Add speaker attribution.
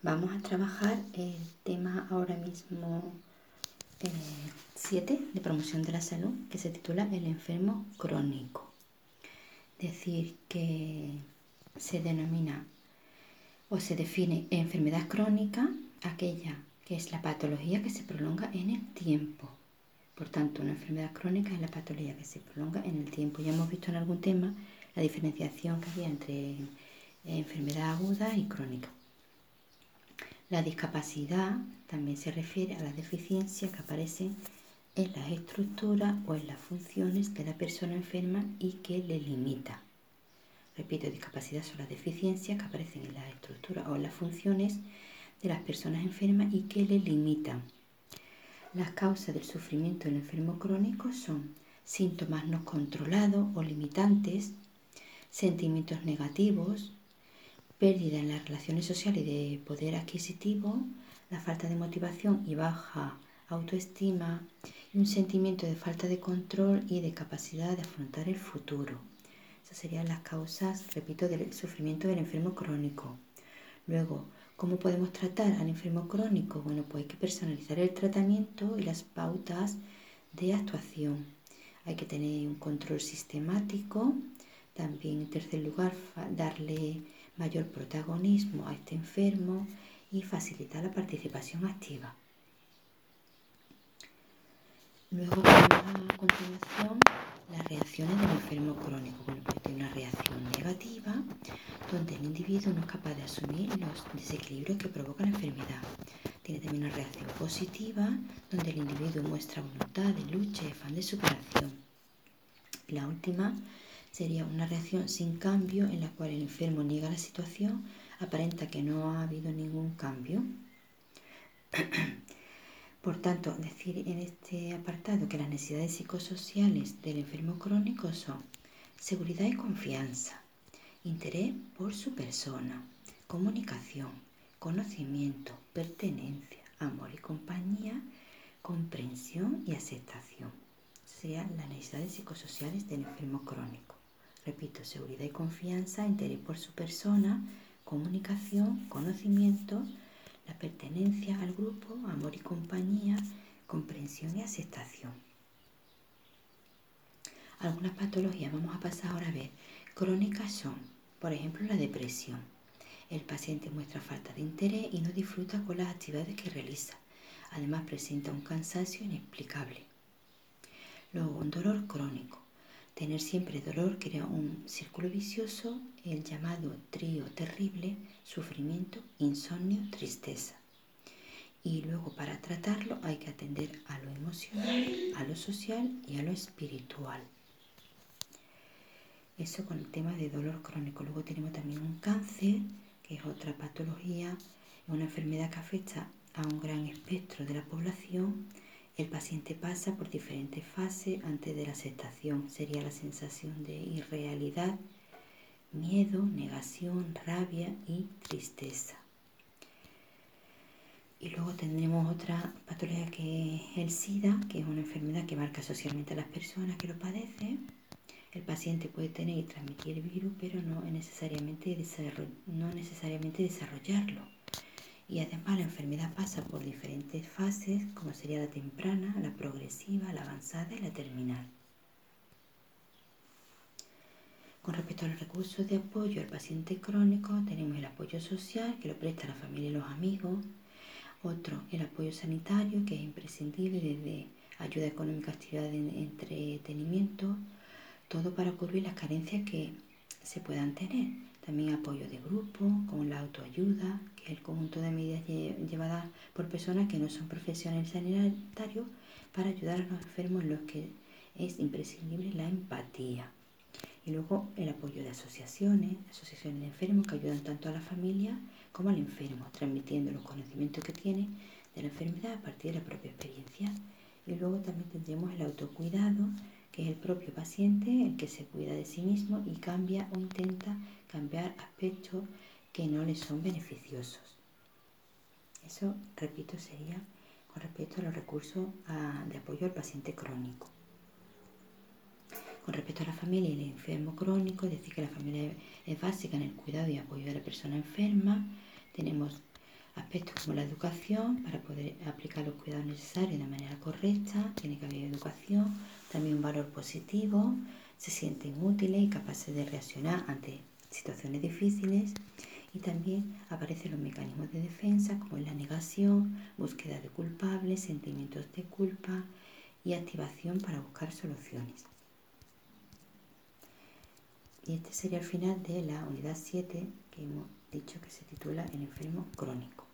Speaker 1: Vamos a trabajar el tema ahora mismo 7 de promoción de la salud, que se titula El enfermo crónico. Decir que se denomina o se define enfermedad crónica aquella que es la patología que se prolonga en el tiempo. Por tanto, una enfermedad crónica es la patología que se prolonga en el tiempo. Ya hemos visto en algún tema la diferenciación que había entre enfermedad aguda y crónica. La discapacidad también se refiere a las deficiencias que aparecen en las estructuras o en las funciones de la persona enferma y que le limita. Repito, discapacidad son las deficiencias que aparecen en las estructuras o en las funciones de las personas enfermas y que le limitan. Las causas del sufrimiento del enfermo crónico son síntomas no controlados o limitantes, sentimientos negativos, pérdida en las relaciones sociales y de poder adquisitivo, la falta de motivación y baja autoestima y un sentimiento de falta de control y de capacidad de afrontar el futuro. Esas serían las causas, repito, del sufrimiento del enfermo crónico. Luego, ¿cómo podemos tratar al enfermo crónico? Bueno, pues hay que personalizar el tratamiento y las pautas de actuación. Hay que tener un control sistemático. También, en tercer lugar, darle mayor protagonismo a este enfermo y facilitar la participación activa. Luego tenemos a continuación las reacciones del enfermo crónico. Bueno, pues tiene una reacción negativa, donde el individuo no es capaz de asumir los desequilibrios que provoca la enfermedad. Tiene también una reacción positiva, donde el individuo muestra voluntad de lucha y afán de superación. La última sería una reacción sin cambio, en la cual el enfermo niega la situación, aparenta que no ha habido ningún cambio. Por tanto, decir en este apartado que las necesidades psicosociales del enfermo crónico son seguridad y confianza, interés por su persona, comunicación, conocimiento, pertenencia, amor y compañía, comprensión y aceptación. Serían las necesidades psicosociales del enfermo crónico. Repito, seguridad y confianza, interés por su persona, comunicación, conocimiento, la pertenencia al grupo, amor y compañía, comprensión y aceptación. Algunas patologías vamos a pasar ahora a ver. Crónicas son, por ejemplo, la depresión. El paciente muestra falta de interés y no disfruta con las actividades que realiza. Además, presenta un cansancio inexplicable. Luego, un dolor crónico. Tener siempre dolor crea un círculo vicioso, el llamado trío terrible: sufrimiento, insomnio, tristeza. Y luego, para tratarlo hay que atender a lo emocional, a lo social y a lo espiritual. Eso con el tema de dolor crónico. Luego tenemos también un cáncer, que es otra patología, una enfermedad que afecta a un gran espectro de la población. El paciente pasa por diferentes fases antes de la aceptación. Sería la sensación de irrealidad, miedo, negación, rabia y tristeza. Y luego tendremos otra patología que es el SIDA, que es una enfermedad que marca socialmente a las personas que lo padecen. El paciente puede tener y transmitir el virus, pero no necesariamente desarrollarlo. Y además la enfermedad pasa por diferentes fases, como sería la temprana, la progresiva, la avanzada y la terminal. Con respecto a los recursos de apoyo al paciente crónico, tenemos el apoyo social, que lo presta la familia y los amigos. Otro, el apoyo sanitario, que es imprescindible, desde ayuda económica, actividad de entretenimiento, todo para cubrir las carencias que se puedan tener. También apoyo de grupo, con la autoayuda, que es el conjunto de medidas llevadas por personas que no son profesionales sanitarios para ayudar a los enfermos, en los que es imprescindible la empatía. Y luego el apoyo de asociaciones de enfermos que ayudan tanto a la familia como al enfermo, transmitiendo los conocimientos que tiene de la enfermedad a partir de la propia experiencia. Y luego también tendremos el autocuidado, que es el propio paciente el que se cuida de sí mismo y cambia o intenta cambiar aspectos que no le son beneficiosos. Eso, repito, sería con respecto a los recursos de apoyo al paciente crónico. Con respecto a la familia y el enfermo crónico, decir que la familia es básica en el cuidado y apoyo de la persona enferma. Tenemos Aspectos como la educación, para poder aplicar los cuidados necesarios de manera correcta, tiene que haber educación, también un valor positivo, se sienten útiles y capaces de reaccionar ante situaciones difíciles, y también aparecen los mecanismos de defensa como la negación, búsqueda de culpables, sentimientos de culpa y activación para buscar soluciones. Y este sería el final de la unidad 7 que hemos dicho que se titula El enfermo crónico.